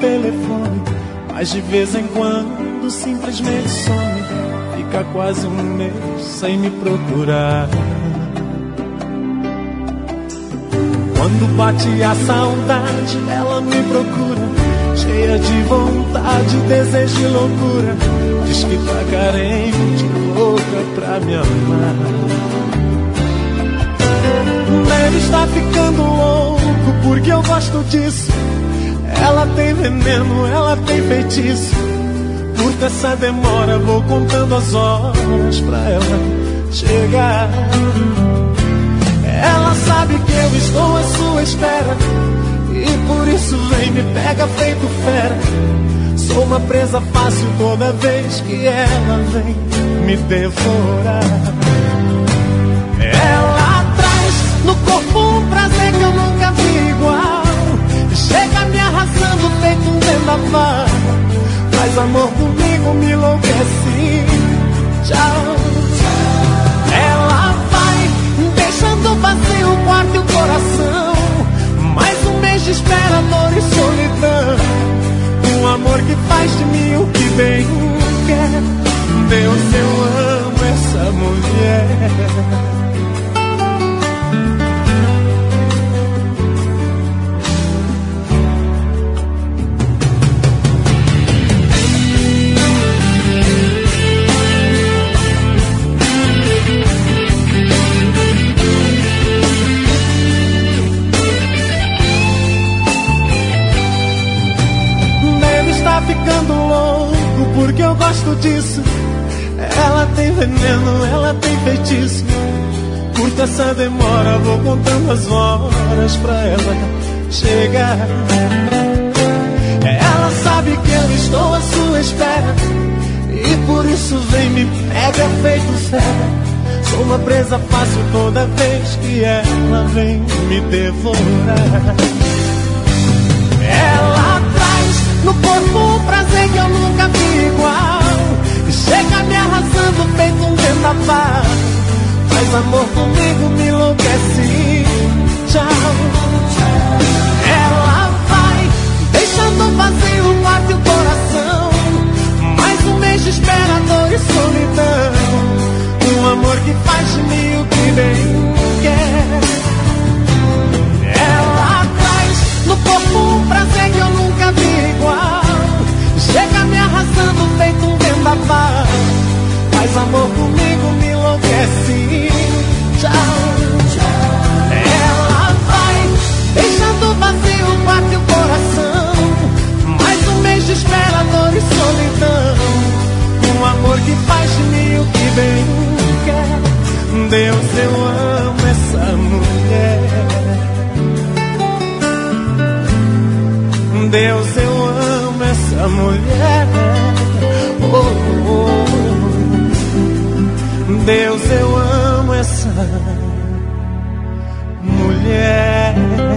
telefone, mas de vez em quando simplesmente some. Fica quase um mês sem me procurar. Quando bate a saudade, ela me procura, cheia de vontade, desejo e loucura. Diz que tá carente, louca pra me amar. Deve estar ficando louco porque eu gosto disso. Ela tem veneno, ela tem feitiço. Curta essa demora, vou contando as horas pra ela chegar. Ela sabe que eu estou à sua espera e por isso vem me pega feito fera. Sou uma presa fácil toda vez que ela vem me devorar. Ela traz no corpo um prazer que eu nunca vi igual. Chega me arrasando feito um vendaval. Faz amor comigo, me enlouquece. Tchau. Ela vai deixando vazio o quarto e o coração. Mais um mês de espera, dor e solidão. Um amor que faz de mim o que bem quer. Deus, eu amo essa mulher. Ficando louco porque eu gosto disso. Ela tem veneno, ela tem feitiço. Curta essa demora, vou contando as horas pra ela chegar. Ela sabe que eu estou à sua espera e por isso vem me pega feito fera. Sou uma presa fácil toda vez que ela vem me devorar. Ela no corpo um prazer que eu nunca vi igual. Chega me arrasando feito um vendaval. Faz amor comigo, me enlouquece. Tchau. Ela vai deixando vazio o quarto e o coração. Mais um mês de espera, dor e solidão. Um amor que faz de mim o que bem quer. Ela traz no corpo um prazer que eu nunca vi igual. Chega me arrasando feito um vendaval. Faz amor comigo, me enlouquece. Tchau. Ela vai deixando vazio o quarto e o coração. Mais um mês de espera, dor e solidão. Um amor que faz de mim o que bem quer. Deus, eu amo essa mulher. Deus, eu amo essa mulher. Oh, oh. Deus, eu amo essa mulher.